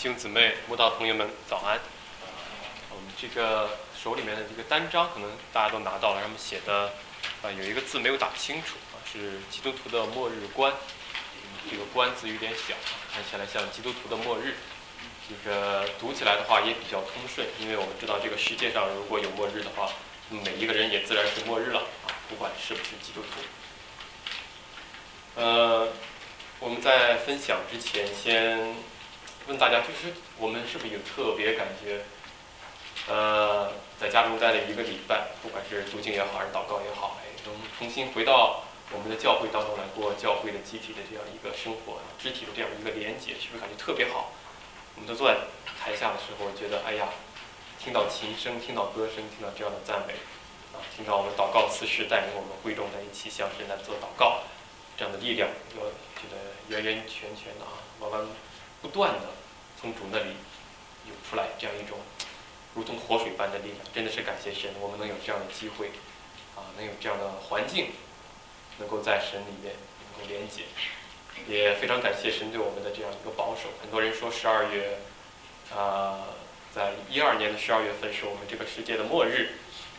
兄姊妹、慕道朋友们，早安！我们这个手里面的这个单张，可能大家都拿到了，上面写的有一个字没有打清楚是基督徒的末日观。这个观字有点小，看起来像基督徒的末日。这个读起来的话也比较通顺，因为我们知道这个世界上如果有末日的话，每一个人也自然是末日了不管是不是基督徒。我们在分享之前，先问大家，就是我们是不是有特别感觉？在家中待了1个礼拜，不管是读经也好，还是祷告也好，能重新回到我们的教会当中来过教会的集体的这样一个生活，肢体的这样一个连结，是不是感觉特别好？我们都坐在台下的时候，觉得哎呀，听到琴声，听到歌声，听到这样的赞美听到我们祷告词士带领我们会众在一起向神来做祷告，这样的力量，我觉得圆圆全全的完完不断的从主那里涌出来，这样一种如同活水般的力量，真的是感谢神，我们能有这样的机会能有这样的环境，能够在神里面能够连接，也非常感谢神对我们的这样一个保守。很多人说12月在12年的12月份是我们这个世界的末日，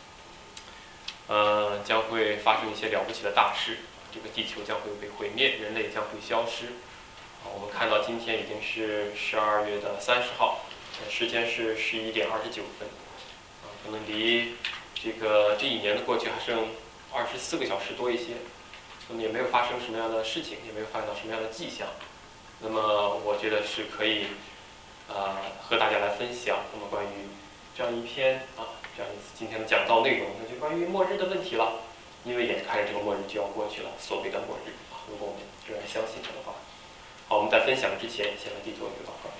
将会发生一些了不起的大事，这个地球将会被毁灭，人类将会消失。我们看到今天已经是12月30号，时间是11点29分，可能离这一年的过去还剩24个小时多一些，那么也没有发生什么样的事情，也没有看到什么样的迹象。那么我觉得是可以和大家来分享那么关于这样一篇这样一次今天的讲道内容，那就关于末日的问题了。因为眼看着这个末日就要过去了，所谓的末日如果我们仍然相信它的话。好，我们在分享之前，先来低头一个祷告。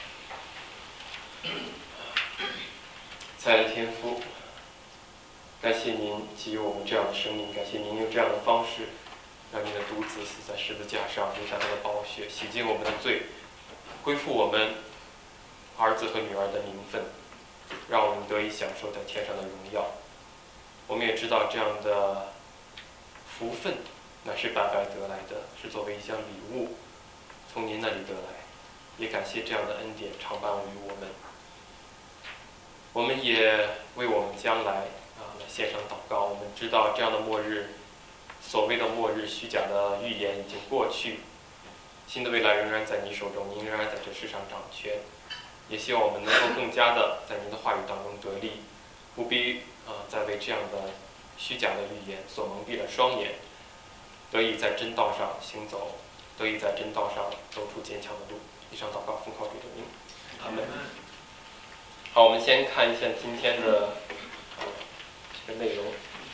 亲爱的天父，感谢您给予我们这样的生命，感谢您用这样的方式让您的独子死在十字架上，留下他的宝血，洗净我们的罪，恢复我们儿子和女儿的名分，让我们得以享受在天上的荣耀。我们也知道这样的福分乃是白白得来的，是作为一项礼物从您那里得来，也感谢这样的恩典常伴于我们。我们也为我们将来来献上祷告。我们知道这样的末日，所谓的末日虚假的预言已经过去，新的未来仍然在你手中，您仍然在这世上掌权。也希望我们能够更加的在您的话语当中得力，不必再为这样的虚假的预言所蒙蔽了双眼，得以在真道上行走，得以在真道上走出坚强的路。以上祷告奉靠主的名，阿门。好，我们先看一下今天的这个内容。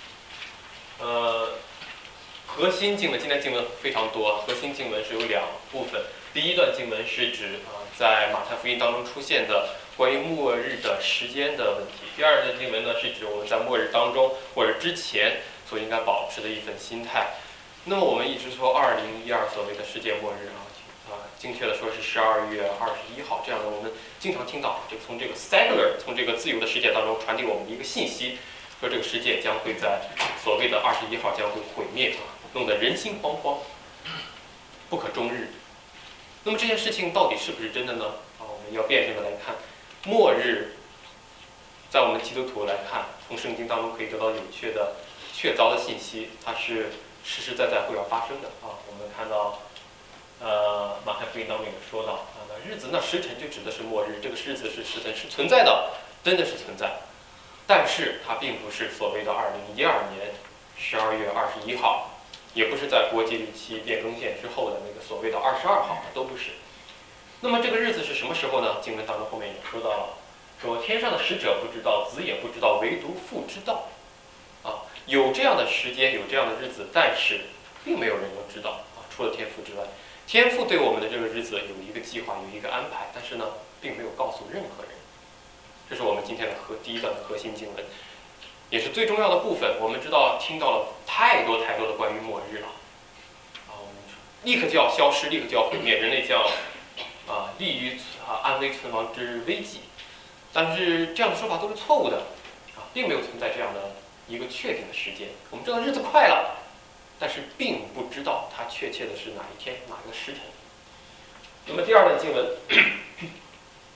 核心经文，今天经文非常多，核心经文是有2部分。第一段经文是指在马太福音当中出现的关于末日的时间的问题。第二段经文呢，是指我们在末日当中或者之前所应该保持的一份心态。那么我们一直说2012所谓的世界末日精确的说是12月21号，这样的我们经常听到从这个 secular 从这个自由的世界当中传递我们的一个信息，说这个世界将会在所谓的21号将会毁灭弄得人心惶惶，不可终日。那么这件事情到底是不是真的呢？我们要辩证的来看，末日在我们基督徒来看，从圣经当中可以得到确凿的信息，它是实实在在会要发生的我们看到马太福音当中也说到那日子那时辰就指的是末日，这个日子是时辰是存在的，真的是存在，但是它并不是所谓的2012年12月21号，也不是在国际日期变更线之后的那个所谓的22号，都不是。那么这个日子是什么时候呢？经文当中后面也说到了，说天上的使者不知道，子也不知道，唯独父知道有这样的时间，有这样的日子，但是并没有人能知道除了天父之外。天父对我们的这个日子有一个计划，有一个安排，但是呢并没有告诉任何人。这是我们今天的第一段的核心经文，也是最重要的部分。我们知道听到了太多太多的关于末日了立刻就要消失，立刻就要毁灭，人类将立于安危存亡之危机。但是这样的说法都是错误的并没有存在这样的一个确定的时间。我们知道日子快了，但是并不知道它确切的是哪一天哪一个时辰。那么第二段经文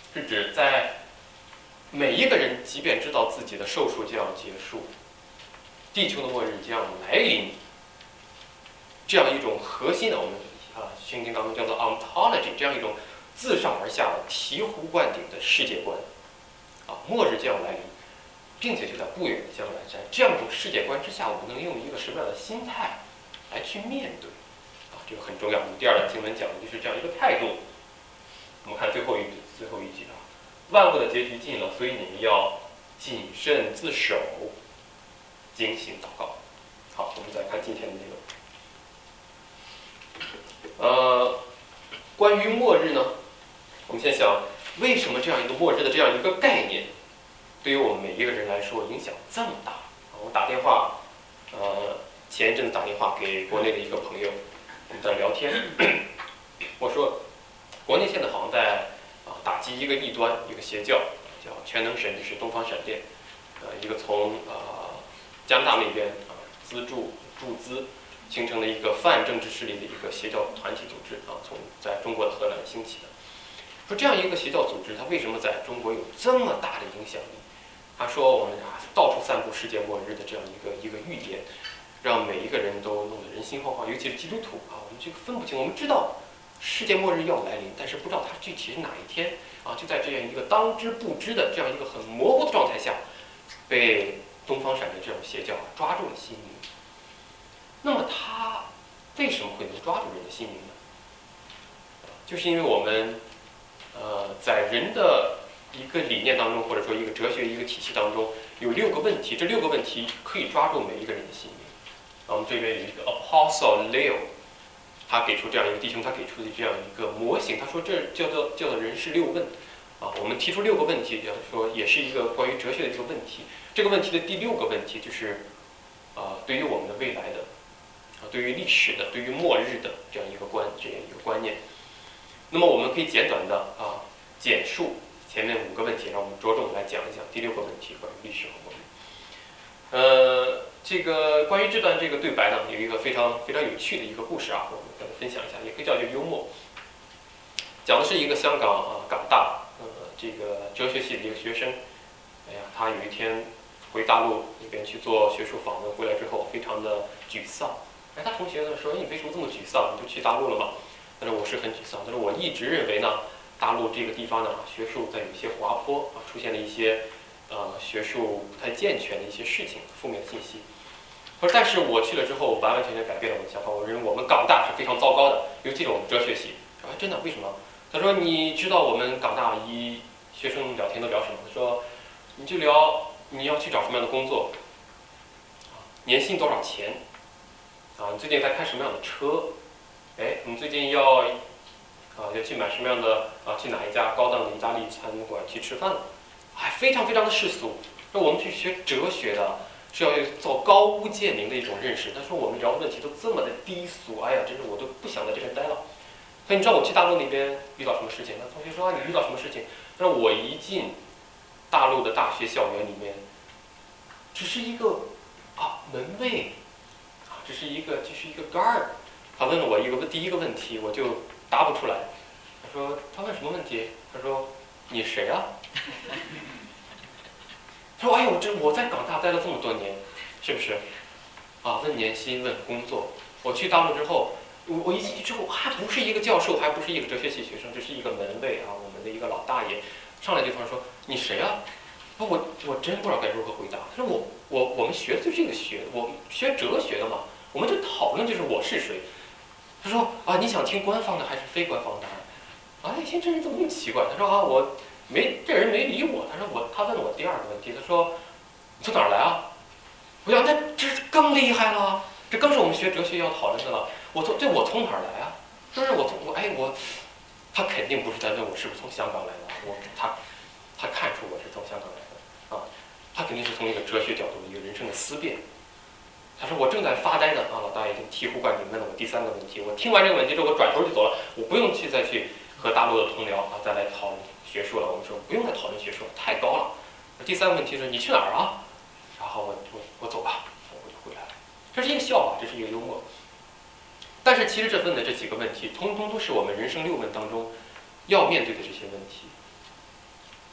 是指在每一个人即便知道自己的寿数将要结束，地球的末日将来临，这样一种核心的我们圣经当中叫做 ontology， 这样一种自上而下的醍醐灌顶的世界观末日将要来临，并且就在不远的将来，在这样一种世界观之下，我们能用一个什么样的心态来去面对这个很重要。我们第二段经文讲的就是这样一个态度。我们看最后一句万物的结局近了，所以你们要谨慎自守，警醒祷告。好，我们再看今天的内容。关于末日呢，我们先想为什么这样一个末日的这样一个概念，对于我们每一个人来说影响这么大？我打电话，前一阵子打电话给国内的一个朋友，我们在聊天，我说，国内现在好像在打击一个异端，一个邪教，叫全能神，就是东方闪电，一个从加拿大那边注资形成了一个泛政治势力的一个邪教团体组织从在中国的荷兰兴起的。说这样一个邪教组织，它为什么在中国有这么大的影响力？他说我们到处散布世界末日的这样一个预言，让每一个人都弄得人心惶惶，尤其是基督徒我们这个分不清，我们知道世界末日要来临，但是不知道它具体是哪一天就在这样一个当之不知的这样一个很模糊的状态下，被东方闪电这种邪教抓住了心灵。那么它为什么会能抓住人的心灵呢？就是因为我们在人的一个理念当中，或者说一个哲学一个体系当中，有6个问题，这6个问题可以抓住每一个人的心灵。我们这边有一个 Apostle Leo， 他给出这样一个弟兄，他给出的这样一个模型，他说这叫做人世6问我们提出6个问题，就是说也是一个关于哲学的一个问题。这个问题的第6个问题就是对于我们的未来的对于历史的，对于末日的这样一个观念。那么我们可以简短的简述前面5个问题，让我们着重来讲一讲第6个问题，关于历史和末日。这个关于这段这个对白呢，有一个非常非常有趣的一个故事我们跟大家分享一下，也可以叫做幽默。讲的是一个香港港大这个哲学系的一个学生，他有一天回大陆那边去做学术访问，回来之后非常的沮丧。他同学呢说：“你为什么这么沮丧？你就去大陆了吗？”他说：“我是很沮丧。”他说：“我一直认为呢，大陆这个地方呢，学术在有一些滑坡出现了一些学术不太健全的一些事情，负面信息。他说，但是我去了之后，完完全全改变了我的想法。我认为我们港大是非常糟糕的，尤其是我们哲学系。真的？为什么？他说，你知道我们港大一学生聊天都聊什么？他说，你就聊你要去找什么样的工作，年薪多少钱，你最近在开什么样的车，你最近要去买什么样的去哪一家高档的意大利餐馆去吃饭了，非常非常的世俗。那我们去学哲学的是要做高屋建瓴的一种认识。他说我们聊的问题都这么的低俗，真是我都不想在这边待了。所以你知道我去大陆那边遇到什么事情？那同学说你遇到什么事情？他说我一进大陆的大学校园里面，只是一个门卫只是一个 guard。他问了我第一个问题，我就答不出来。他问什么问题？他说你谁啊？他说我在港大待了这么多年，是不是问年薪问工作。我去大陆之后，我一进去之后还不是一个教授，还不是一个哲学系学生，这是一个门卫我们的一个老大爷上来就说你谁啊？我真不知道该如何回答。他说我们学的就是这个我们学哲学的嘛，我们就讨论就是我是谁。他说你想听官方的还是非官方的答案？这人怎么那么奇怪？他说这人没理我。他问了我第2个问题，他说你从哪儿来啊？我想那这更厉害了，这更是我们学哲学要讨论的了。我从哪儿来啊？就是他肯定不是在问我是不是从香港来的。他看出我是从香港来的他肯定是从一个哲学角度一个人生的思辨。他说我正在发呆呢老大爷就醍醐灌顶问了我第3个问题。我听完这个问题之后，我转头就走了，我不用再去和大陆的同僚再来讨论学术了。我们说不用再讨论学术了，太高了。第3个问题是你去哪儿啊？然后我走吧，我就回来了。这是一个笑话，这是一个幽默。但是其实问的这几个问题，通通都是我们人生6问当中要面对的这些问题。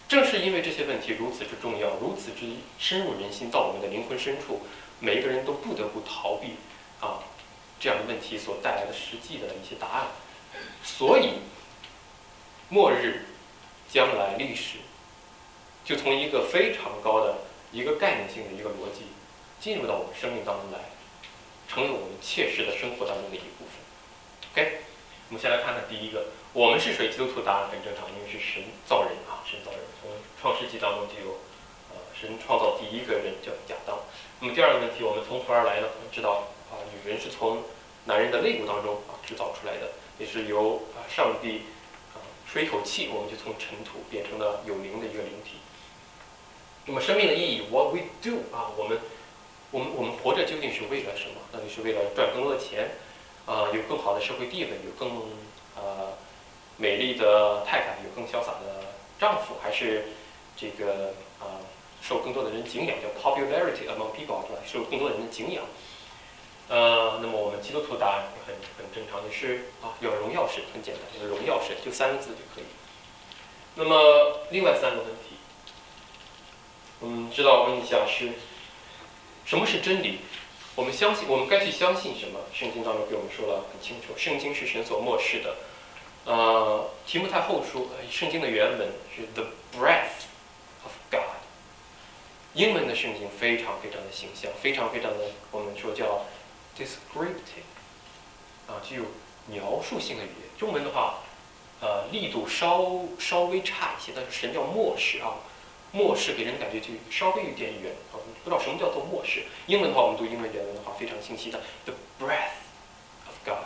正是因为这些问题如此之重要，如此之深入人心，到我们的灵魂深处，每一个人都不得不逃避这样的问题所带来的实际的一些答案。所以，末日、将来、历史，就从一个非常高的一个概念性的一个逻辑，进入到我们生命当中来，成为我们切实的生活当中的一部分。OK， 我们先来看看第一个，我们是谁？基督徒答案很正常，因为是神造人神造人。从创世纪当中就有神创造第一个人叫亚当。那么第二个问题，我们从何而来呢？我们知道女人是从男人的肋骨当中制造出来的，也是由上帝吹一口气，我们就从尘土变成了有灵的一个灵体。那么生命的意义 ，What we do 我们活着究竟是为了什么？到底是为了赚更多的钱，有更好的社会地位，有更美丽的太太，有更潇洒的丈夫，还是这个受更多的人敬仰，叫 popularity among people， 对吧？受更多的人的敬仰。那么我们基督徒答案很正常，就是要荣耀神，很简单，就是荣耀神，就3个字就可以。那么另外3个问题，我们知道问一下是什么是真理？我们该去相信什么？圣经当中给我们说了很清楚，圣经是神所默示的。提摩太后书，圣经的原文是 the breath of God。英文的圣经非常非常的形象，非常非常的我们说叫 descriptive， 具有描述性的语言。中文的话，力度稍微差一些，但是神叫默示默示给人感觉就稍微有点远不知道什么叫做默示。英文的话，我们读英文原文的话非常清晰的 the breath of God，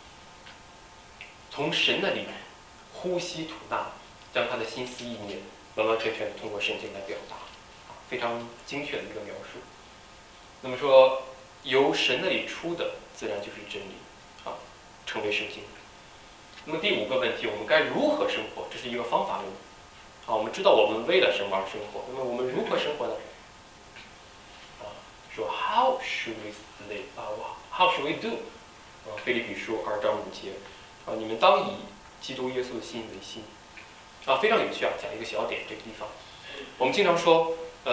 从神那里呼吸吐纳，将他的心思意念完完全全通过圣经来表达，非常精确的一个描述。那么说，由神那里出的自然就是真理成为圣经。那么第5个问题，我们该如何生活？这是一个方法论。我们知道我们为了什么而生活，那么我们如何生活呢？说 How should we live？ How should we do？ 腓立比书2章5节你们当以基督耶稣的心为心。非常有趣讲一个小点，这个地方我们经常说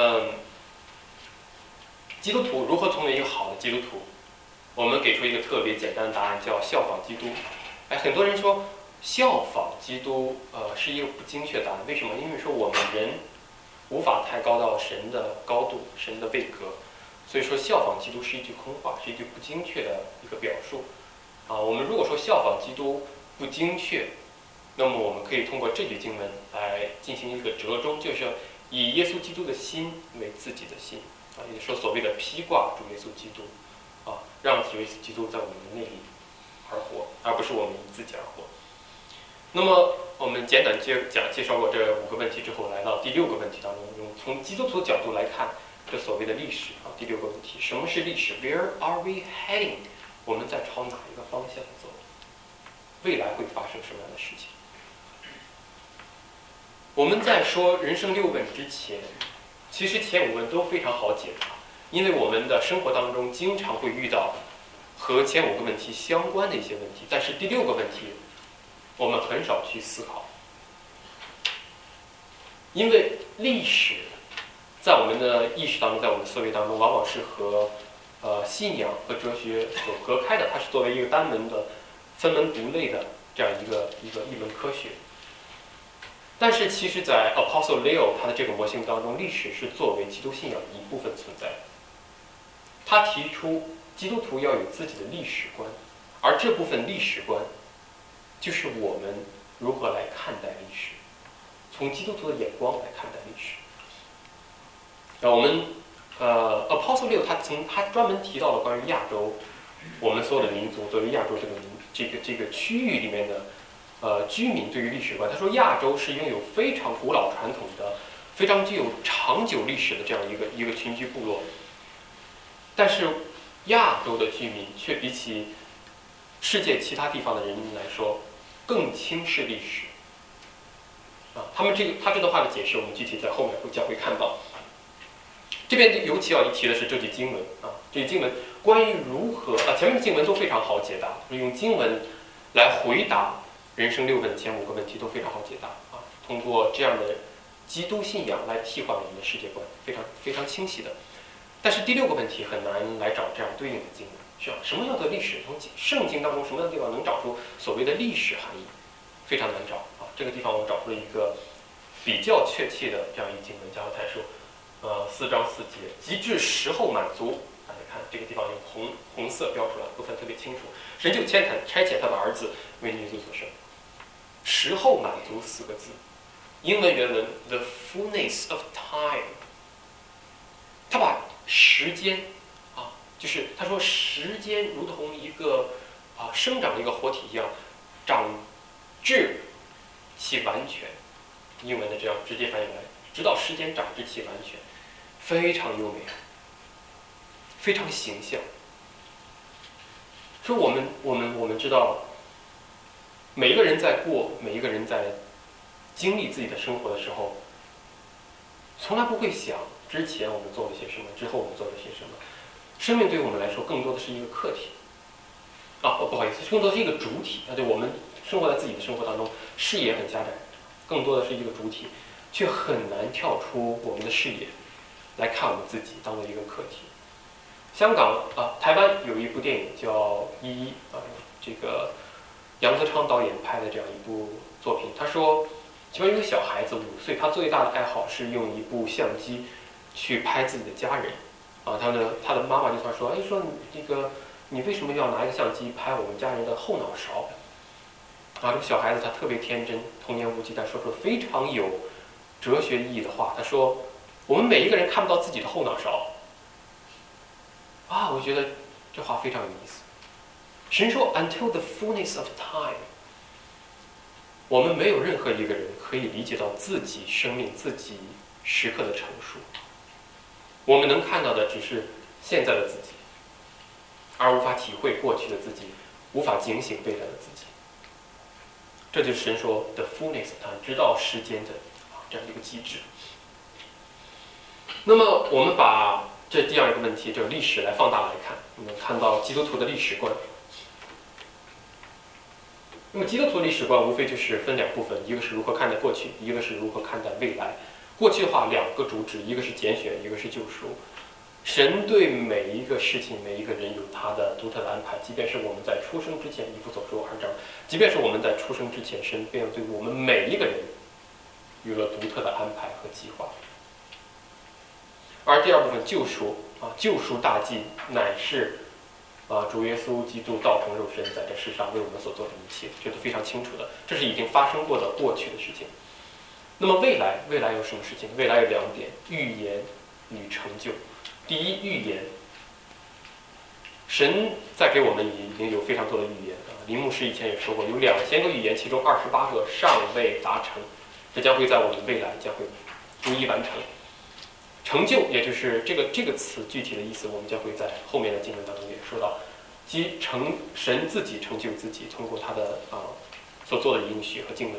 基督徒如何成为一个好的基督徒？我们给出一个特别简单的答案，叫效仿基督。很多人说效仿基督是一个不精确的答案，为什么？因为说我们人无法太高到神的高度，神的位格，所以说效仿基督是一句空话，是一句不精确的一个表述我们如果说效仿基督不精确，那么我们可以通过这句经文来进行一个折中，就是以耶稣基督的心为自己的心也就是说所谓的披挂主耶稣基督让主耶稣基督在我们的内里而活，而不是我们以自己而活。那么我们简短介绍过这5个问题之后，来到第6个问题当中，从基督徒的角度来看这所谓的历史第6个问题，什么是历史 ？Where are we heading？ 我们在朝哪一个方向走？未来会发生什么样的事情？我们在说人生6问之前，其实前5问都非常好解答，因为我们的生活当中经常会遇到和前5个问题相关的一些问题，但是第6个问题我们很少去思考，因为历史在我们的意识当中，在我们的思维当中，往往是和信仰和哲学所隔开的，它是作为一个单门的、分门独类的这样一门科学。但是其实在 Apostle Leo 他的这个模型当中，历史是作为基督信仰的一部分存在的。他提出基督徒要有自己的历史观，而这部分历史观就是我们如何来看待历史，从基督徒的眼光来看待历史。我们Apostle Leo 他专门提到了关于亚洲，我们所有的民族作为亚洲这个区域里面的居民对于历史观，他说亚洲是拥有非常古老传统的、非常具有长久历史的这样一个群居部落，但是亚洲的居民却比起世界其他地方的人民来说更轻视历史他这段话的解释，我们具体在后面会看到。这边尤其要一提的是这句经文这句经文关于如何前面的经文都非常好解答，用经文来回答人生6问的前5个问题都非常好解答通过这样的基督信仰来替换我们的世界观，非常清晰的。但是第6个问题很难来找这样对应的经文，是吧？什么叫做历史？从圣经当中什么样的地方能找出所谓的历史含义？非常难找啊！这个地方我找出了一个比较确切的这样一经文，加拉太书4章4节，及至时候满足。大家看这个地方用红色标出来，不分特别清楚。神就差遣他的儿子为女子所生。时候满足4个字，英文原文 the fullness of time。他把时间就是他说时间如同一个生长的一个活体一样，长至其完全。英文的这样直接翻译来，直到时间长至其完全，非常优美，非常形象。说我们知道，每一个人在经历自己的生活的时候，从来不会想之前我们做了些什么，之后我们做了些什么。生命对于我们来说，更多的是一个客体。不好意思，更多的是一个主体。对，我们生活在自己的生活当中，视野很狭窄，更多的是一个主体，却很难跳出我们的视野来看我们自己，当做一个客体。香港台湾有一部电影叫《一一》这个杨德昌导演拍的这样一部作品。他说，其中有一个小孩子5岁，他最大的爱好是用一部相机去拍自己的家人。他的妈妈就说：“哎，说你为什么要拿一个相机拍我们家人的后脑勺？”这个小孩子他特别天真，童言无忌，但说出了非常有哲学意义的话。他说：“我们每一个人看不到自己的后脑勺。”我觉得这话非常有意思。神说 ：“Until the fullness of time。”我们没有任何一个人可以理解到自己生命、自己时刻的成熟。我们能看到的只是现在的自己，而无法体会过去的自己，无法警醒未来的自己。这就是神说的 fullness of time， 直到时间的这样一个机制。那么我们把这第2个问题，这个历史来放大来看，我们看到基督徒的历史观。那么基督徒历史观无非就是分2部分，一个是如何看待过去，一个是如何看待未来。过去的话2个主旨，一个是拣选，一个是救赎。神对每一个事情、每一个人有他的独特的安排，即便是我们在出生之前，以弗所书2章，即便是我们在出生之前，神便对我们每一个人有了独特的安排和计划。而第2部分救赎救赎大计乃是主耶稣基督道成肉身，在这世上为我们所做的一切，这都非常清楚的，这是已经发生过的过去的事情。那么未来有什么事情？未来有2点：预言与成就。第一，预言。神在给我们已经有非常多的预言林牧师以前也说过，有2000个预言，其中28个尚未达成，这将会在我们未来将会逐一完成。成就，也就是这个词具体的意思，我们将会在后面的经文当中也说到，即神自己成就自己，通过他的所做的应许和经文。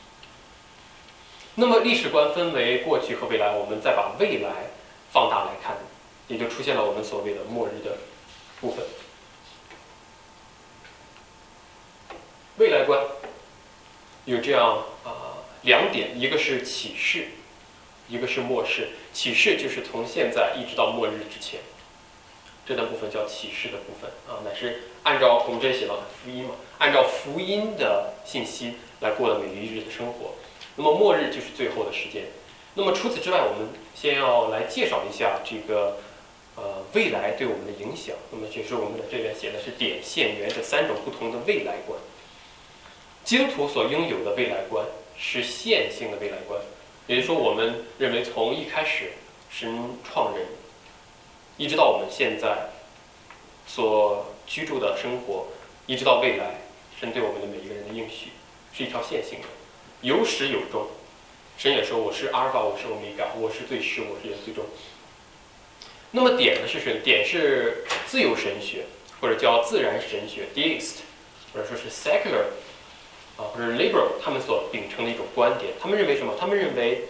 那么历史观分为过去和未来，我们再把未来放大来看，也就出现了我们所谓的末日的部分。未来观有这样2点，一个是启示，一个是末世。启示就是从现在一直到末日之前，这段部分叫启示的部分乃是按照我们这里写到的福音嘛，按照福音的信息来过的每一日的生活。那么末日就是最后的时间。那么除此之外，我们先要来介绍一下这个未来对我们的影响。那么就是我们的这边写的是点、线、圆这3种不同的未来观。基督徒所拥有的未来观是线性的未来观，也就是说，我们认为从一开始神创人，一直到我们现在所居住的生活，一直到未来，神对我们的每一个人的应许是一条线性的，有始有终。神也说：“我是阿尔法，我是欧米伽，我是最始，我是也最终。”那么点呢是什么？点是自由神学，或者叫自然神学 （deist）， 或者说是 secular 或者 liberal， 他们所秉承的一种观点。他们认为什么？他们认为，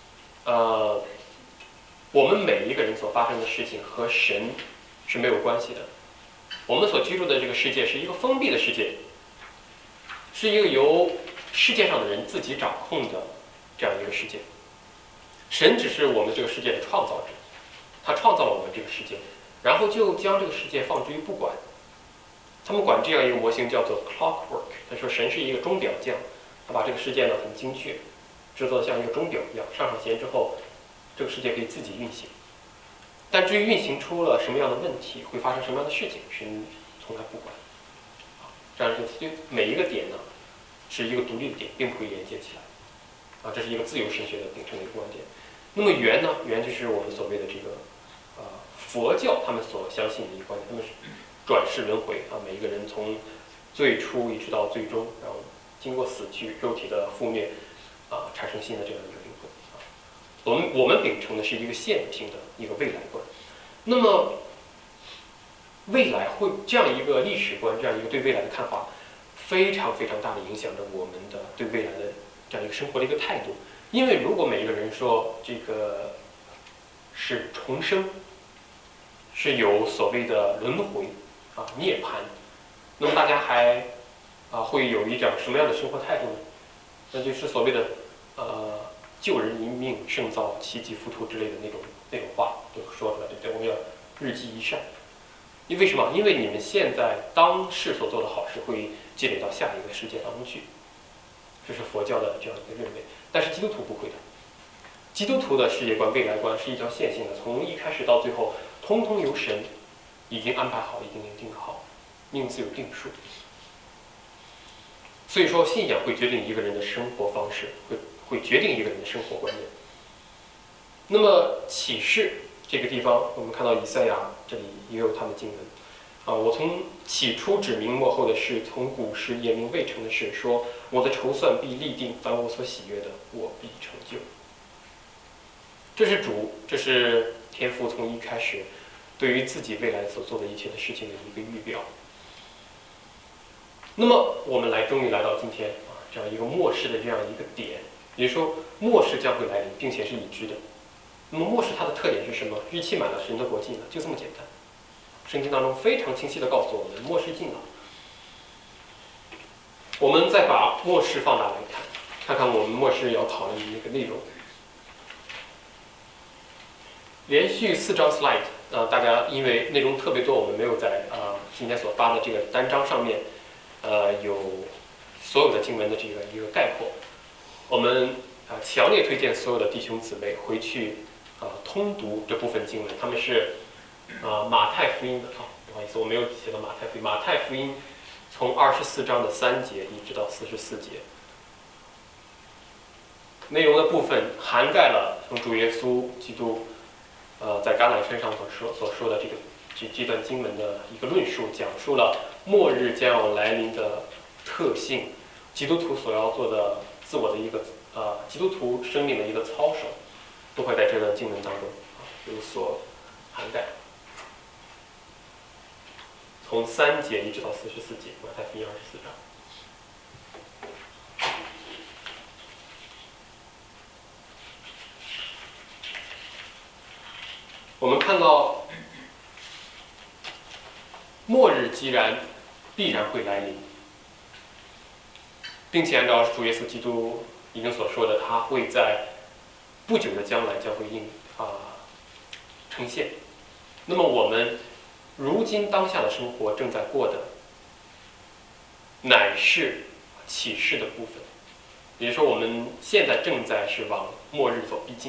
我们每一个人所发生的事情和神是没有关系的。我们所居住的这个世界是一个封闭的世界，是一个由世界上的人自己掌控的这样一个世界。 神只是我们这个世界的创造者，他创造了我们这个世界，然后就将这个世界放之于不管。他们管这样一个模型叫做 clockwork， 他说神是一个钟表匠，他把这个世界呢很精确，制作的像一个钟表一样，上弦之后，这个世界可以自己运行。但至于运行出了什么样的问题，会发生什么样的事情，神从来不管。这样就每一个点呢是一个独立的点，并不会连接起来。这是一个自由神学的秉承的一个观点。那么圆呢？圆就是我们所谓的这个佛教他们所相信的一个观点，他们是转世轮回每一个人从最初一直到最终，然后经过死去、肉体的覆灭产生新的这样一个灵魂我们秉承的是一个线性的一个未来观。那么未来会这样一个历史观，这样一个对未来的看法，非常非常大的影响着我们的对未来的这样一个生活的一个态度。因为如果每一个人说这个是重生，是有所谓的轮回涅槃，那么大家还会有一种什么样的生活态度呢？那就是所谓的救人一命胜造七级浮屠之类的那种话就说出来，对不对？我们要日积一善。因为什么？因为你们现在当世所做的好事会积累到下一个世界当中去，这是佛教的这样一个认为。但是基督徒不会的，基督徒的世界观、未来观是一条线性的，从一开始到最后，通通由神已经安排好，已经定好，命自有定数。所以说，信仰会决定一个人的生活方式，会决定一个人的生活观念。那么启示这个地方，我们看到以赛亚这里也有他的经文我从起初指明末后的事，从古时言明未成的事，说我的筹算必立定，凡我所喜悦的，我必成就。这是主，这是天父从一开始对于自己未来所做的一切的事情的一个预表。那么我们终于来到今天这样一个末世的这样一个点，也就是说末世将会来临，并且是已知的。那么末世它的特点是什么？日期满了，神的国近了，就这么简单。圣经当中非常清晰地告诉我们，末世近了。我们再把末世放大来看看我们末世要讨论的一个内容。连续4张 slide 大家因为内容特别多，我们没有在今天所发的这个单章上面有所有的经文的这个一个概括。我们强烈推荐所有的弟兄姊妹回去通读这部分经文，他们是马太福音的不好意思，我没有写到马太福音。马太福音从24章的3节一直到44节，内容的部分涵盖了从主耶稣基督在橄榄山上所说的这段经文的一个论述，讲述了末日将要来临的特性，基督徒所要做的自我的一个基督徒生命的一个操守，都会在这段经文当中有所涵盖。从3节一直到44节，马太福音24章。我们看到末日既然必然会来临，并且按照主耶稣基督已经所说的，他会在不久的将来将会呈现。那么我们如今当下的生活正在过的乃是启示的部分，也就是说我们现在正在是往末日走逼近。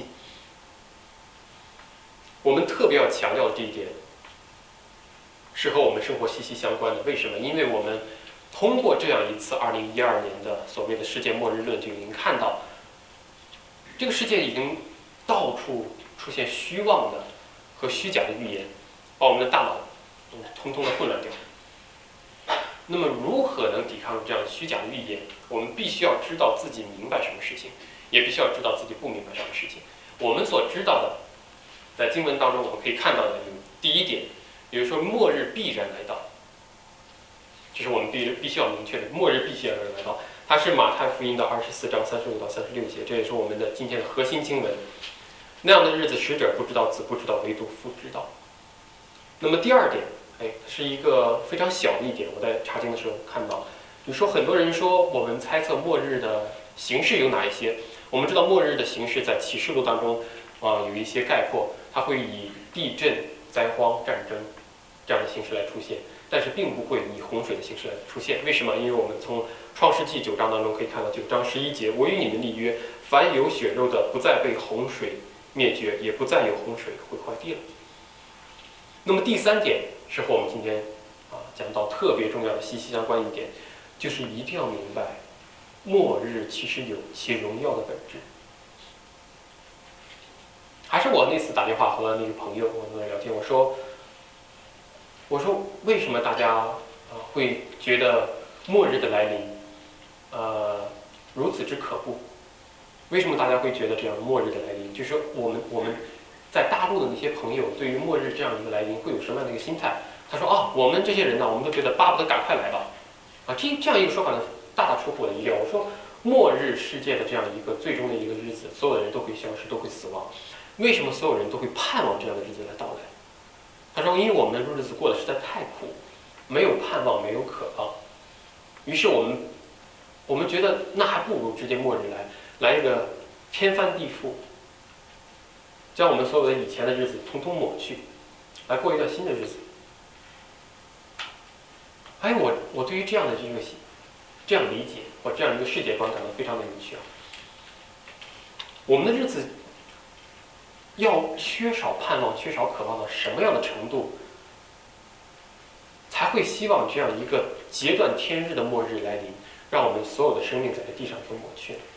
我们特别要强调的这一点是和我们生活息息相关的。为什么？因为我们通过这样一次2012年的所谓的世界末日论，就已经看到这个世界已经到处出现虚妄的和虚假的预言，把我们的大脑通通的混乱掉。那么如何能抵抗这样虚假的预言？我们必须要知道自己明白什么事情，也必须要知道自己不明白什么事情。我们所知道的，在经文当中我们可以看到的有第一点，比如说末日必然来到，这是我们必须要明确的，末日必须要来到。它是马太福音的24章35到36节，这也是我们的今天的核心经文。那样的日子，使者不知道，子不知道，唯独父知道。那么第二点，是一个非常小的一点，我在查经的时候看到，你说很多人说我们猜测末日的形式有哪一些？ 我们知道末日的形式在启示录当中有一些概括，它会以地震、灾荒、战争这样的形式来出现，但是并不会以洪水的形式来出现。为什么？因为我们从创世纪9章当中可以看到9章11节，我与你们立约，凡有血肉的不再被洪水灭绝，也不再有洪水毁坏地了。那么第3点是和我们今天讲到特别重要的息息相关一点，就是一定要明白末日其实有其荣耀的本质。还是我那次打电话和那个朋友我们聊天，我说为什么大家会觉得末日的来临如此之可怖？为什么大家会觉得这样末日的来临？就是我们在大陆的那些朋友对于末日这样一个来临会有什么样的一个心态？他说我们这些人呢，我们都觉得巴不得赶快来吧。这样一个说法呢，大大出乎我的意料。我说末日世界的这样一个最终的一个日子，所有的人都会消失，都会死亡。为什么所有人都会盼望这样的日子来到来？他说因为我们的日子过得实在太苦，没有盼望，没有渴望，于是我们觉得那还不如直接末日来一个天翻地覆，将我们所有的以前的日子统统抹去，来过一段新的日子。我对于这样的这样理解或这样一个世界观感到非常的有趣。我们的日子要缺少盼望、缺少渴望到什么样的程度，才会希望这样一个截断天日的末日来临，让我们所有的生命在这地上都抹去了？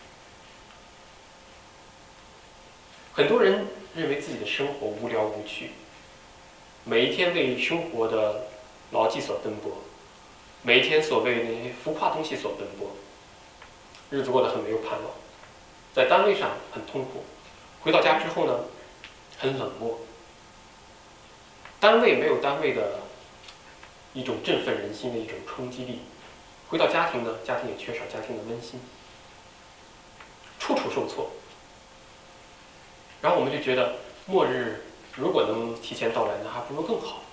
很多人认为自己的生活无聊无趣，每一天为生活的劳绩所奔波，每一天所为那些浮夸东西所奔波，日子过得很没有盼望，在单位上很痛苦，回到家之后呢，很冷漠。单位没有单位的一种振奋人心的一种冲击力，回到家庭呢，家庭也缺少家庭的温馨，处处受挫。然后我们就觉得末日如果能提前到来，那还不如更好。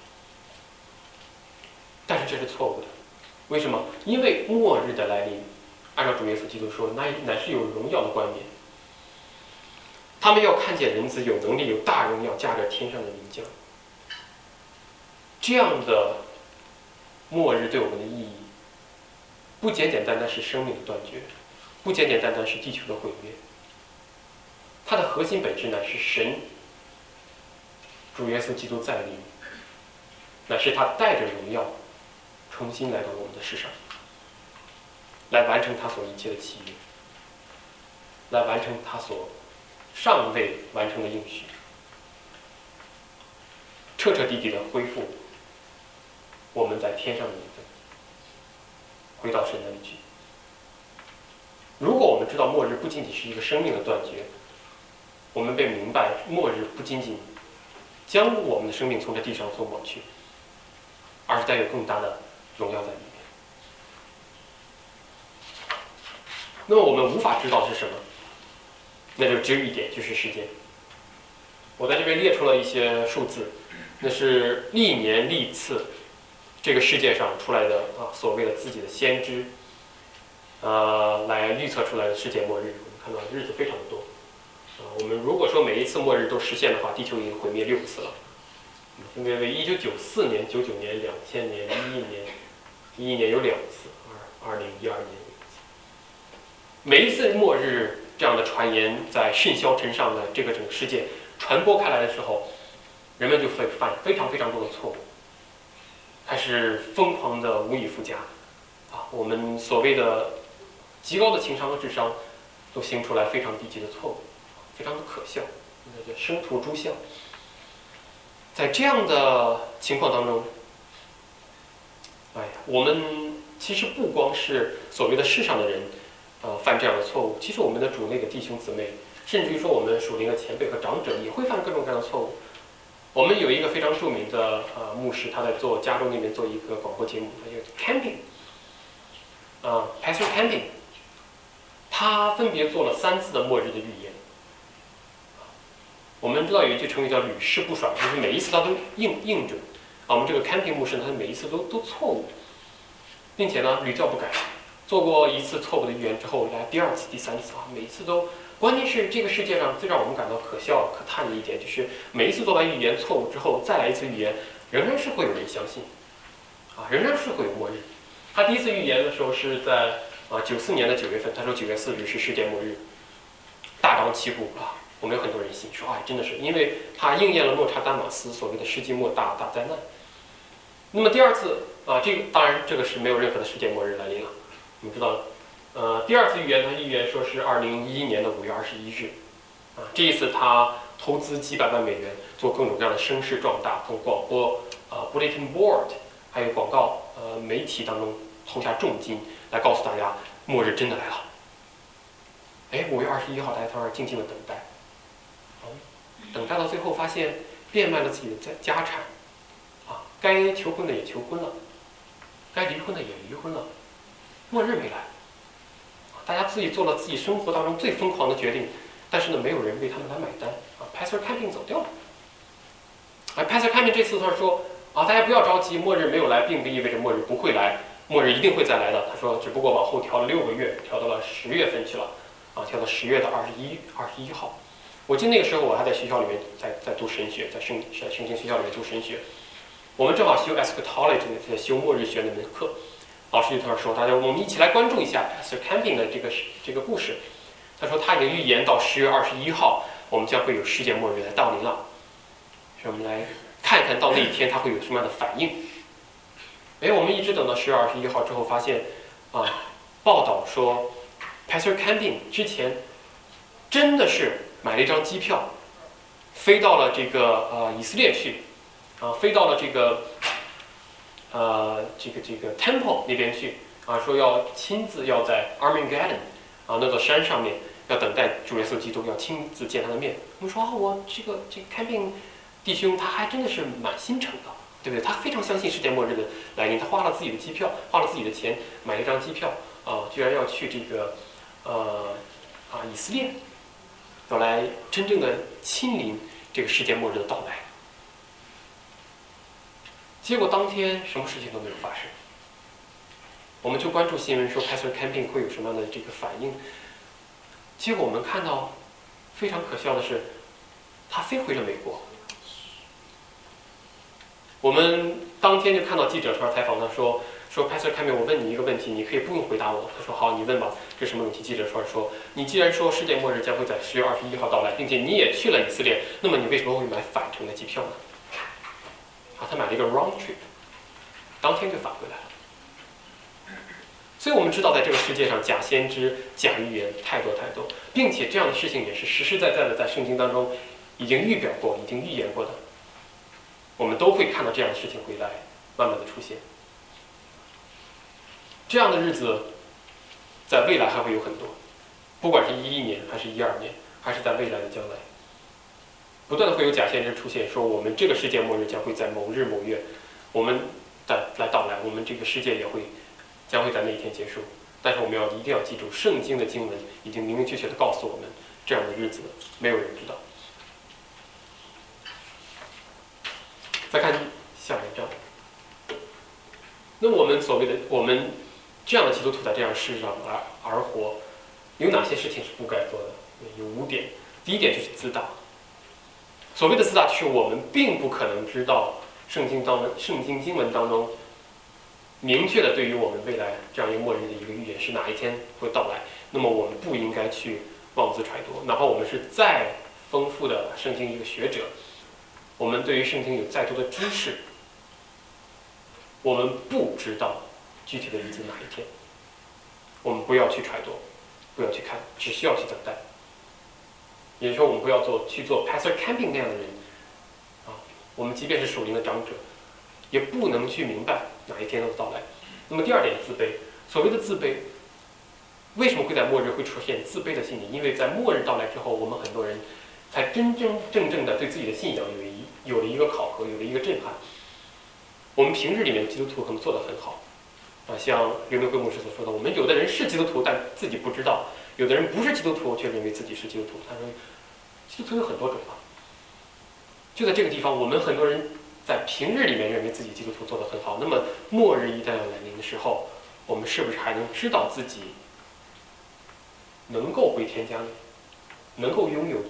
但是这是错误的。为什么？因为末日的来临，按照主耶稣基督说，乃是有荣耀的冠冕。他们要看见人子有能力、有大荣耀驾着天上的云降。这样的末日对我们的意义，不简简单单是生命的断绝，不简简单单是地球的毁灭。它的核心本质呢，是神主耶稣基督再临，乃是他带着荣耀重新来到我们的世上，来完成他所一切的契约，来完成他所尚未完成的应许，彻彻底底的恢复我们在天上的名分，回到神那里去。如果我们知道末日不仅仅是一个生命的断绝，我们便明白末日不仅仅将我们的生命从这地上所抹去，而是带有更大的荣耀在里面。那么我们无法知道是什么，那就只有一点，就是时间。我在这边列出了一些数字，那是历年历次这个世界上出来的所谓的自己的先知来预测出来的世界末日。我们看到日子非常的多。我们如果说每一次末日都实现的话，地球已经毁灭6次了。分别为1994年、99年、2000年、11年有2次，2012年有1次。每一次末日这样的传言在迅嚣尘上的这个整个世界传播开来的时候，人们就会犯非常非常多的错误，开始疯狂的无以复加我们所谓的极高的情商和智商都行出来非常低级的错误，非常的可笑，那叫生徒诛笑。在这样的情况当中，我们其实不光是所谓的世上的人犯这样的错误，其实我们的主内的弟兄姊妹，甚至于说我们属灵的前辈和长者也会犯各种各样的错误。我们有一个非常著名的牧师，他在加州那边做一个广播节目，他叫 Camping Pastor Camping， 他分别做了3次的末日的预言。我们知道有一句成语叫屡试不爽，就是每一次他都应准我们这个 Camping 牧师呢，他每一次都错误，并且呢屡教不改做过一次错误的预言之后，来第二次、第三次啊，每一次都。关键是这个世界上最让我们感到可笑、可叹的一点，就是每一次做完预言错误之后，再来一次预言，仍然是会有人相信，啊，仍然是会有末日。他第一次预言的时候是在94年的9月份，他说9月4日是世界末日，大张旗鼓啊，我们有很多人信，说哎，真的是，因为他应验了诺查丹马斯所谓的世纪末大灾难。那么第二次啊，这个当然这个是没有任何的世界末日来临了，我们知道。第二次预言，他预言说是2011年的5月21日，啊，这一次他投资几百万美元做各种各样的声势壮大，从广播bulletin board 还有广告媒体当中投下重金来告诉大家末日真的来了。哎，5月21号大家在那儿静静的等待，等待到最后发现变卖了自己的家产，啊，该求婚的也求婚了，该离婚的也离婚了，末日没来。大家自己做了自己生活当中最疯狂的决定，但是呢，没有人为他们来买单啊。Pastor Camping 走掉了，Pastor Camping 这次他说啊，大家不要着急，末日没有来，并不意味着末日不会来，末日一定会再来的。他说，只不过往后调了6个月，调到了10月份去了，啊，调到10月的21号。我记得那个时候我还在学校里面在读神学，在圣经学校里面读神学，我们正好修 eschatology 在修末日学那门课。老师就在那说，大家我们一起来关注一下 Pastor Camping 的这个故事。他说他已经预言到10月21号，我们将会有世界末日来到临了。所以我们来看看到那一天他会有什么样的反应。哎，我们一直等到10月21号之后，发现报道说 Pastor Camping 之前真的是买了一张机票，飞到了这个以色列去，飞到了这个Temple 那边去啊，说要亲自要在 Armageddon 那座山上面要等待主耶稣基督，要亲自见他的面。我们说我这个 Camping 弟兄他还真的是蛮心诚的，对不对？他非常相信世界末日的来临，他花了自己的机票，花了自己的钱买了一张机票居然要去这个以色列，要来真正的亲临这个世界末日的到来。结果当天什么事情都没有发生，我们就关注新闻说 Pastor Camping 会有什么样的这个反应。结果我们看到非常可笑的是，他飞回了美国。我们当天就看到记者出来采访他说 Pastor Camping， 我问你一个问题，你可以不用回答我。他说好，你问吧，这是什么问题？记者说你既然说世界末日将会在10月21号到来，并且你也去了以色列，那么你为什么会买返程的机票呢？他买了一个 round trip， 当天就返回来了。所以我们知道，在这个世界上，假先知、假预言太多太多，并且这样的事情也是实实在在的在圣经当中已经预表过、已经预言过的。我们都会看到这样的事情会来慢慢的出现。这样的日子在未来还会有很多，不管是11年还是12年，还是在未来的将来，不断的会有假先知出现，说我们这个世界末日将会在某日某月，我们来到来，我们这个世界将会在那一天结束。但是我们一定要记住，圣经的经文已经明明确确的告诉我们，这样的日子没有人知道。再看下一章，那我们这样的基督徒在这样的世上而活，有哪些事情是不该做的？有5点。第一点就是自大。所谓的自大，就是我们并不可能知道圣经经文当中明确的对于我们未来这样一个末日的一个预言是哪一天会到来，那么我们不应该去妄自揣度，哪怕我们是再丰富的圣经一个学者，我们对于圣经有再多的知识，我们不知道具体的日子哪一天，我们不要去揣度，不要去看，只需要去等待。也就是说，我们不要去做 Pastor Camping 那样的人我们即便是属灵的长者，也不能去明白哪一天的到来。那么第二点，自卑。所谓的自卑，为什么会在末日会出现自卑的心理？因为在末日到来之后，我们很多人才真正的对自己的信仰有了一个考核，有了一个震撼。我们平日里面基督徒可能做得很好像刘明辉牧师所说的，我们有的人是基督徒，但自己不知道；有的人不是基督徒，却认为自己是基督徒。他说，基督徒有很多种就在这个地方，我们很多人在平日里面认为自己基督徒做得很好，那么末日一旦要来临的时候， 我们是不是还能知道自己能够回天家呢？能够拥有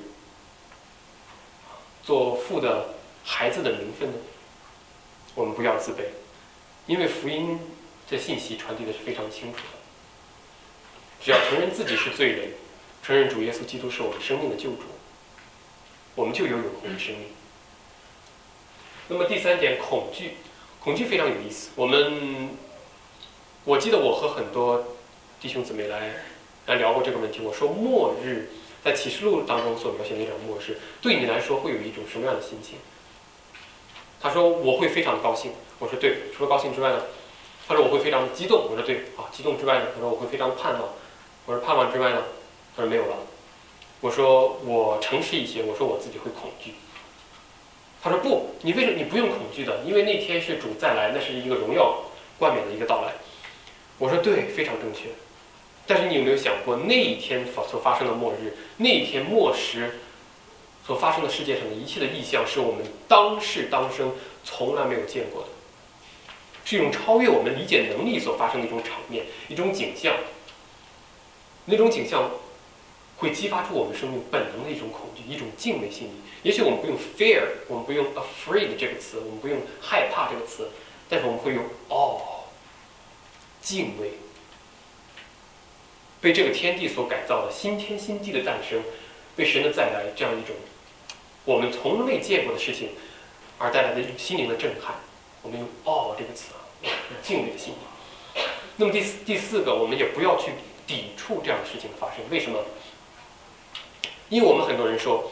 做父的孩子的名分呢？我们不要自卑，因为福音这信息传递的是非常清楚的。只要承认自己是罪人，承认主耶稣基督是我们生命的救主，我们就有永恒的生命。那么第三点，恐惧，恐惧非常有意思。我记得我和很多弟兄姊妹来聊过这个问题。我说末日在启示录当中所描写的那场末日，对你来说会有一种什么样的心情？他说我会非常高兴。我说对，除了高兴之外呢？他说我会非常激动。我说对啊，激动之外呢？他说我会非常盼望。我说盼望之外呢？他说没有了。我说我诚实一些，我说我自己会恐惧。他说不，你为什么你不用恐惧的？因为那天是主再来，那是一个荣耀冠冕的一个到来。我说对，非常正确。但是你有没有想过，那一天所发生的末日，那一天末时所发生的世界上的一切的异象，是我们当世当生从来没有见过的，是一种超越我们理解能力所发生的一种场面，一种景象。那种景象会激发出我们生命本能的一种恐惧，一种敬畏心理。也许我们不用 fear， 我们不用 afraid 这个词，我们不用害怕这个词，但是我们会用敬畏。被这个天地所改造的新天新地的诞生，被神的再来这样一种我们从未见过的事情而带来的一种心灵的震撼，我们用这个词敬畏的心理。那么第四个，我们也不要去抵触这样的事情的发生。为什么？因为我们很多人说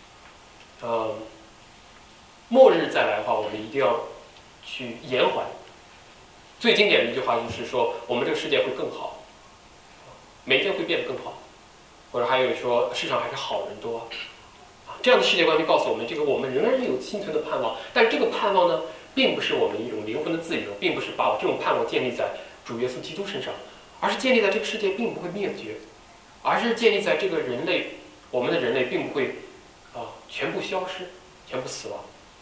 末日再来的话，我们一定要去延缓。最经典的一句话就是说，我们这个世界会更好，每天会变得更好。或者还有说，世上还是好人多这样的世界观就告诉我们，这个我们仍然有心存的盼望。但是这个盼望呢，并不是我们一种灵魂的自由，并不是把我这种盼望建立在主耶稣基督身上，而是建立在这个世界并不会灭绝，而是建立在这个人类，我们的人类并不会全部消失，全部死亡。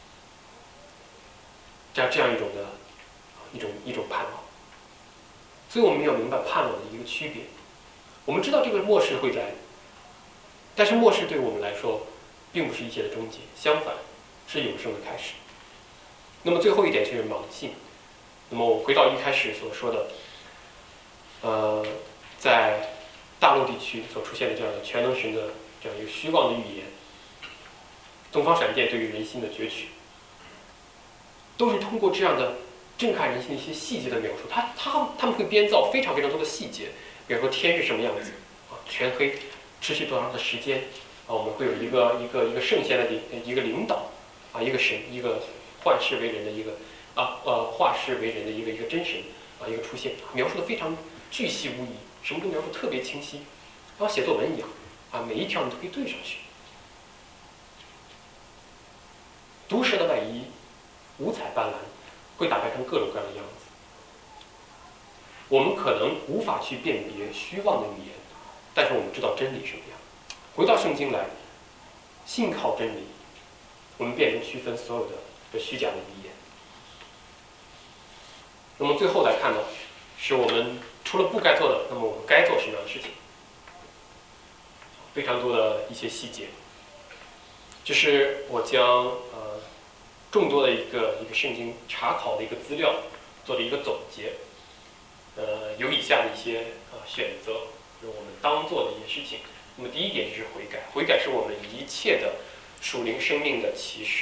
这样一种的一种盼望。所以我们要明白盼望的一个区别。我们知道这个末世会来，但是末世对我们来说并不是一切的终结，相反是永生的开始。那么最后一点就是盲信。那么我回到一开始所说的在大陆地区所出现的这样的全能神的这样一个虚妄的预言，东方闪电对于人心的攫取，都是通过这样的震撼人心的一些细节的描述。他们会编造非常非常多的细节，比如说天是什么样子全黑，持续多长的时间我们会有一个圣贤的一个领导一个神，一个幻世为人的一个化世为人的一个真神一个出现，描述的非常巨细无遗，什么都描述特别清晰，像写作文一样每一条你都可以对上去。毒蛇的外衣五彩斑斓，会打扮成各种各样的样子。我们可能无法去辨别虚妄的语言，但是我们知道真理什么样。回到圣经来，信靠真理，我们便能区分所有的虚假的语言。那么最后来看呢，是我们除了不该做的，那么我们该做什么样的事情？非常多的一些细节，就是我将众多的一个圣经查考的一个资料做了一个总结，有以下的一些选择，就是我们当做的一些事情。那么第一点就是悔改，悔改是我们一切的属灵生命的起始。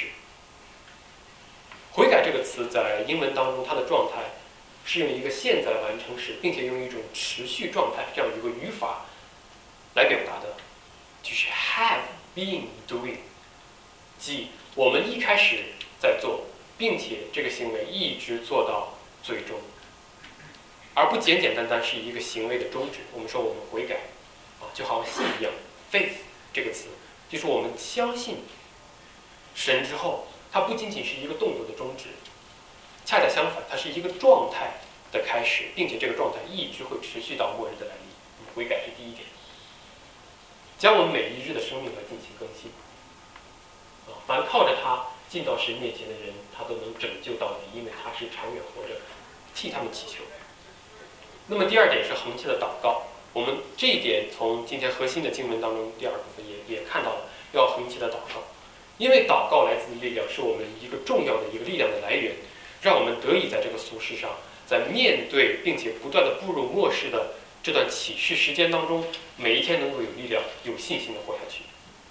悔改这个词在英文当中，它的状态是用一个现在完成时，并且用一种持续状态这样一个语法来表达的，就是 have been doing， 即我们一开始在做，并且这个行为一直做到最终，而不简简单单是一个行为的终止。我们说我们悔改就好像信一样 ，faith 这个词就是我们相信神之后，它不仅仅是一个动作的终止，恰恰相反，它是一个状态的开始，并且这个状态一直会持续到末日的来临。悔改是第一点，将我们每一日的生命来进行更新。凡靠着它进到神面前的人，他都能拯救到底，因为他是长远活着，替他们祈求。 那么第二点是恒切的祷告，我们这一点从今天核心的经文当中第二部分也看到了，要恒切的祷告，因为祷告来自于力量，是我们一个重要的一个力量的来源，让我们得以在这个俗世上，在面对并且不断的步入末世的这段启示时间当中，每一天能够有力量、有信心的活下去。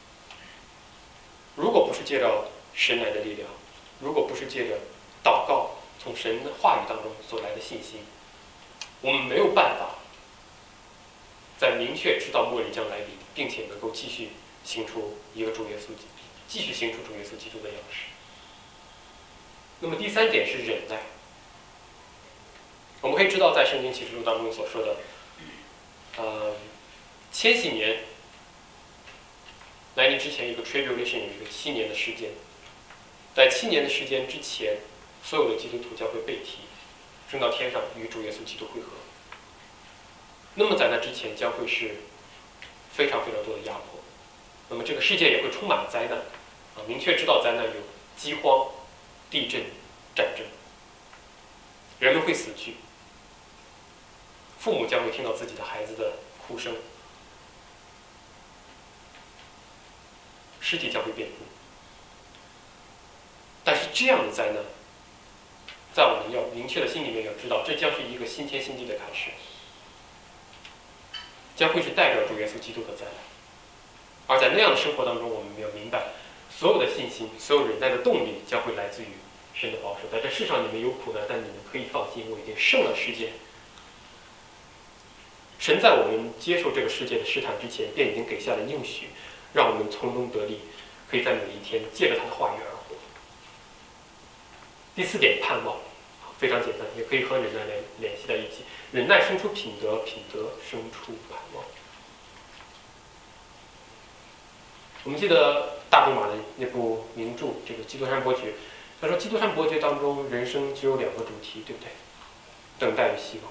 如果不是借着神来的力量，如果不是借着祷告从神的话语当中所来的信心，我们没有办法在明确知道末日将来临，并且能够继续行出一个主耶稣，继续行出主耶稣基督的样式。那么第三点是忍耐。我们可以知道，在圣经启示录当中所说的，千禧年来临之前，一个 tribulation 有一个7年的时间，在7年的时间之前，所有的基督徒将会被提升到天上，与主耶稣基督会合。那么在那之前，将会是非常非常多的压迫。那么这个世界也会充满灾难，明确知道灾难有饥荒、地震、战争，人们会死去，父母将会听到自己的孩子的哭声，尸体将会变故。但是这样的灾难，在我们要明确的心里面要知道，这将是一个新天新地的开始，将会是代表主耶稣基督的灾难。而在那样的生活当中，我们要明白，所有的信心、所有忍耐的动力将会来自于神的保守。在这世上你们有苦难，但你们可以放心，我已经胜了世界。神在我们接受这个世界的试探之前，便已经给下了应许，让我们从中得利，可以在每一天借着他的话语而活。第4点，盼望，非常简单，也可以和忍耐联系在一起。忍耐生出品德，品德生出盼望。我们记得大仲马的那部名著《这个基督山伯爵》，他说基督山伯爵当中，人生只有2个主题，对不对？等待与希望。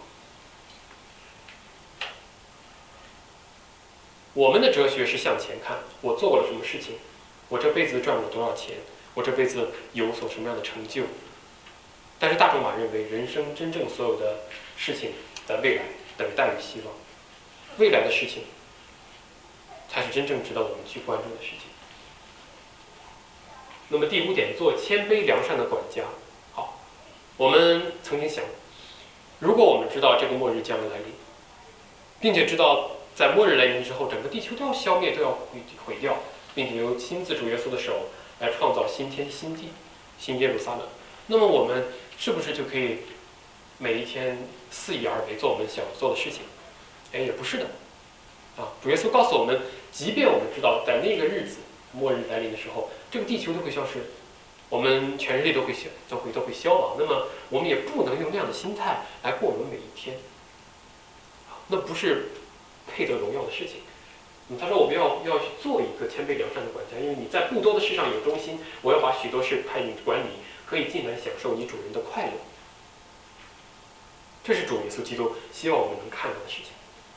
我们的哲学是向前看，我做过了什么事情，我这辈子赚了多少钱，我这辈子有所什么样的成就。但是大仲马认为，人生真正所有的事情在未来，等待与希望，未来的事情才是真正值得我们去关注的事情。那么第5点，做谦卑良善的管家。好，我们曾经想，如果我们知道这个末日将来临，并且知道在末日来临之后，整个地球都要消灭，都要毁掉，并且由亲自主耶稣的手来创造新天新地、新耶路撒冷，那么我们是不是就可以每一天肆意而为，做我们想做的事情？也不是的。主耶稣告诉我们，即便我们知道在那个日子末日来临的时候，这个地球都会消失，我们全人类都会消亡，那么我们也不能用那样的心态来过我们每一天，那不是配得荣耀的事情。他说我们要去做一个谦卑良善的管家，因为你在不多的事上有忠心，我要把许多事派你管理，可以进来享受你主人的快乐。这是主耶稣基督希望我们能看到的事情。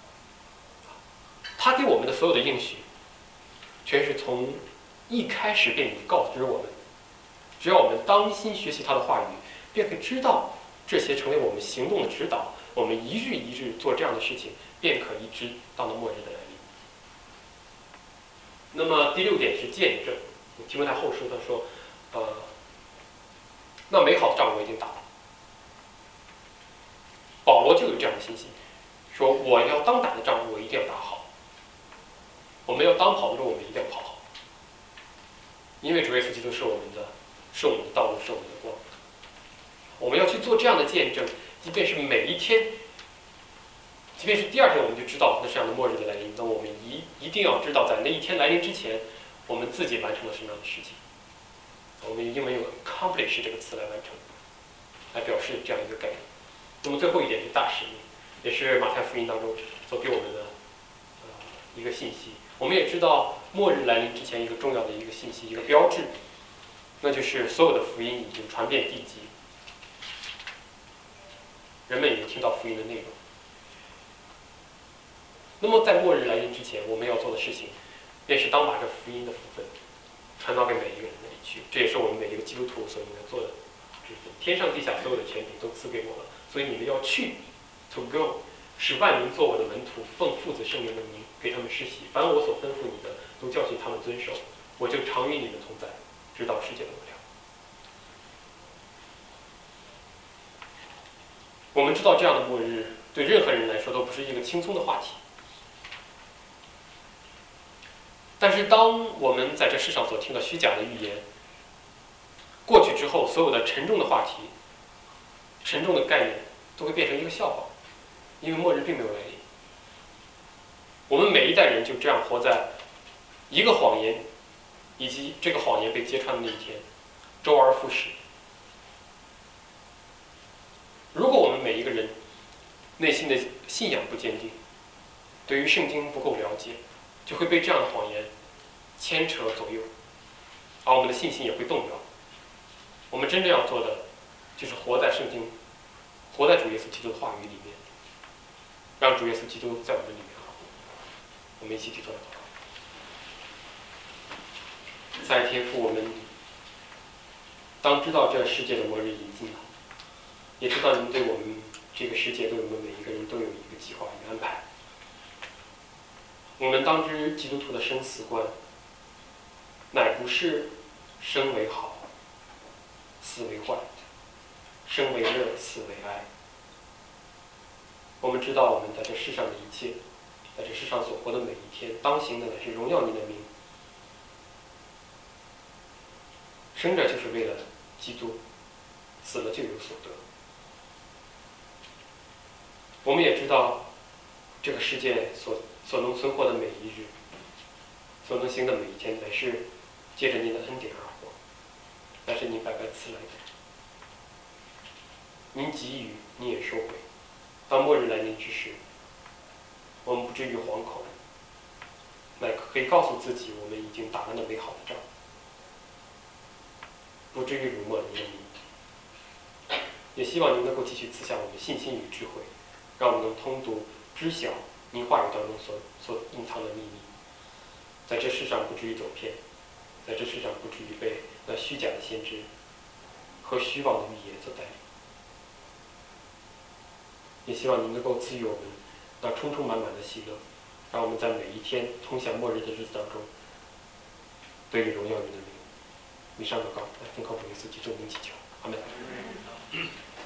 他给我们的所有的应许，全是从一开始便已经告知我们，只要我们当心学习他的话语，便可以知道这些成为我们行动的指导，我们一日一日做这样的事情，便可一直到了末日的来临。那么第6点是见证。提摩太后书他说，那美好的仗我已经打了。保罗就有这样的信心，说我要当打的仗我一定要打好，我们要当跑的路我们一定要跑好，因为主耶稣基督是我们的道路，是我们的光。我们要去做这样的见证，即便是每一天，即便是第2天我们就知道那这样的末日的来临，那我们一定要知道在那一天来临之前，我们自己完成了什么样的事情。我们英文用 accomplish 这个词来完成，来表示这样一个概念。那么最后一点是大使命，也是马太福音当中所给我们的一个信息。我们也知道末日来临之前一个重要的一个信息，一个标志，那就是所有的福音已经传遍地极，人们已经听到福音的内容。那么在末日来临之前，我们要做的事情，便是当把这福音的福分传到给每一个人那里去。这也是我们每一个基督徒所应该做的。天上地下所有的权柄都赐给我了，所以你们要去 ，to go， 使万民做我的门徒，奉父子圣灵的名给他们施洗。凡我所吩咐你的，都教训他们遵守。我就常与你们同在，直到世界的末了。我们知道这样的末日对任何人来说都不是一个轻松的话题。但是当我们在这世上所听的虚假的预言过去之后，所有的沉重的话题、沉重的概念都会变成一个笑话，因为末日并没有来临。我们每一代人就这样活在一个谎言以及这个谎言被揭穿的那一天，周而复始。如果我们每一个人内心的信仰不坚定，对于圣经不够了解，就会被这样的谎言牵扯左右，而我们的信心也会动摇。我们真正要做的就是活在圣经，活在主耶稣基督的话语里面，让主耶稣基督在我们里面活。我们一起提出来祷告。在天父，我们当知道这世界的末日已近了，也知道您对我们这个世界，对我们每一个人都有一个计划与安排。我们当知基督徒的生死观乃不是生为好，死为坏，生为乐，死为哀。我们知道我们在这世上的一切，在这世上所活的每一天，当行的乃是荣耀您的名。生着就是为了基督，死了就有所得。我们也知道这个世界所能存活的每一日，所能行的每一天，乃是借着您的恩典而活，乃是您白白赐来的。您给予，您也收回。当末日来临之时，我们不至于惶恐，乃可以告诉自己，我们已经打了那美好的仗，不至于辱没您的名。也希望您能够继续赐下我们信心与智慧，让我们能通读知晓您话语当中所隐藏的秘密，在这世上不至于走偏，在这世上不至于被那虚假的先知和虚妄的预言所带领。也希望您能够赐予我们那充充满满的喜乐，让我们在每一天通向末日的日子当中，得以荣耀您的名。以上祷告，奉靠主耶稣基督名祈求，阿门。